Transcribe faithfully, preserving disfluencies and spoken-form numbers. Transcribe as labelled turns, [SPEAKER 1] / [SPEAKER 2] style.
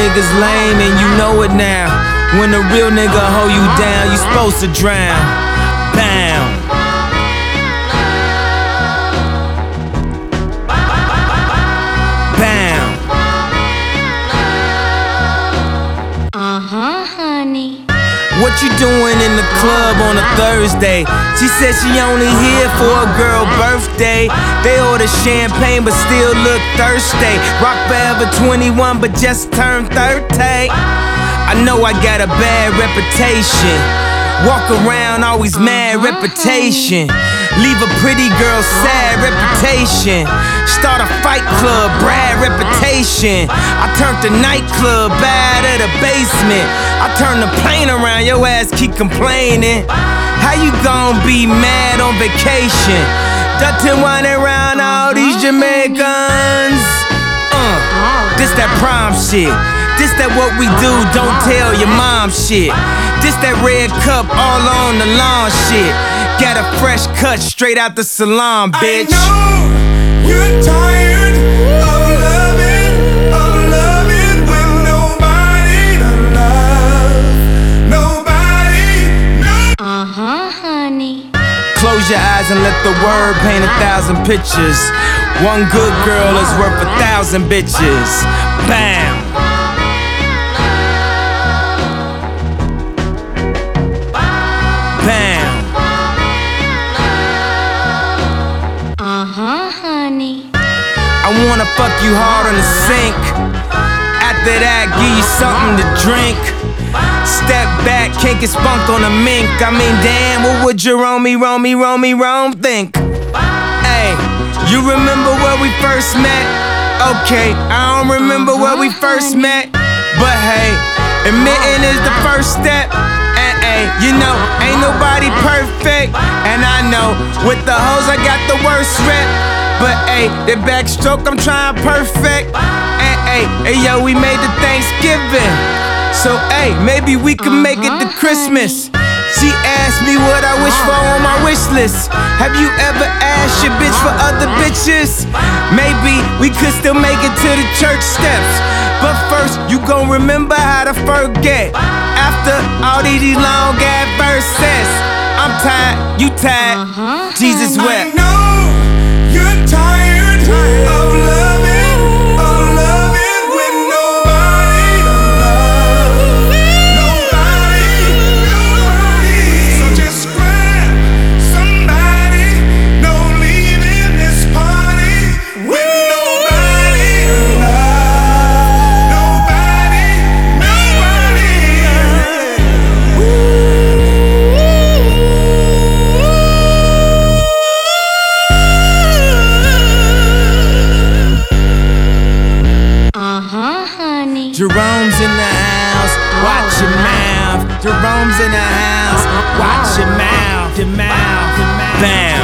[SPEAKER 1] niggas lame and you know it now. When a real nigga hold you down, you supposed to drown. Bound. Bound.
[SPEAKER 2] Uh-huh, honey.
[SPEAKER 1] What you doing in the club on a Thursday? She said she only here for a girl birthday. They order champagne but still look thirsty. Rock forever twenty-one but just turned thirty. I know I got a bad reputation. Walk around always mad reputation. Leave a pretty girl sad reputation. Start a fight club, Brad reputation. I turned the nightclub bad at the basement. I turned the plane around, your ass keep complaining. How you gon' be mad on vacation? Dutton whining around all these Jamaicans. Uh, this that prom shit. This that what we do, don't tell your mom shit. This that red cup all on the lawn shit. Got a fresh cut straight out the salon, bitch.
[SPEAKER 3] I know you're tired of loving, of loving with nobody to love. Nobody, no.
[SPEAKER 2] Uh-huh, honey.
[SPEAKER 1] Close your eyes and let the word paint a thousand pictures. One good girl is worth a thousand bitches. Bam. Bam.
[SPEAKER 2] Uh-huh, honey.
[SPEAKER 1] I wanna fuck you hard on the sink. After that, give you something to drink. Step back, can't get spunk on a mink. I mean, damn, what would Jerome, Rome, Rome, Rome think? Hey, you remember where we first met? Okay, I don't remember where we first met. But hey, admitting is the first step. And hey, you know, ain't nobody perfect. And I know, with the hoes I got the worst rep. But hey, the backstroke I'm trying perfect. And hey, hey yo, we made the Thanksgiving. So hey, maybe we can make it to Christmas. She asked me what I wish for on my wish list. Have you ever asked your bitch for other bitches? Maybe we could still make it to the church steps. But first, you gon' remember how to forget. After all these long ass verses, I'm tired, you tired, Jesus wept.
[SPEAKER 3] I know you're tired of loving, of loving with nobody to love. Nobody, nobody. So just grab somebody. No leaving this party with nobody to love. Nobody, nobody.
[SPEAKER 2] Uh-huh, honey.
[SPEAKER 1] Jerome's in the house, watch your mouth. Jerome's in the house, watch your mouth, your mouth, your mouth. Bam.